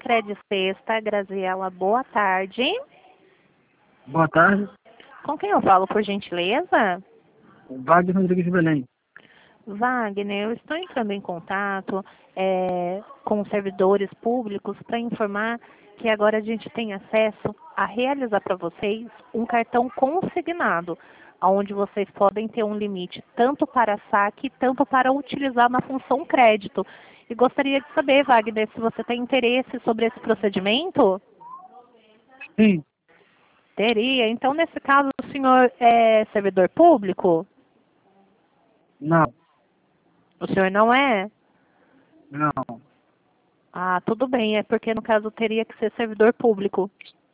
Sicredi Sexta, Graziela, boa tarde. Boa tarde. Com quem eu falo, por gentileza? Wagner Rodrigues de Belém. Wagner, eu estou entrando em contato com os servidores públicos para informar que agora a gente tem acesso a realizar para vocês um cartão consignado, onde vocês podem ter um limite tanto para saque, tanto para utilizar na função crédito. E gostaria de saber, Wagner, se você tem interesse sobre esse procedimento? Sim. Teria. Então, nesse caso, o senhor é servidor público? Não. O senhor não é? Não. Ah, tudo bem. É porque, no caso, teria que ser servidor público.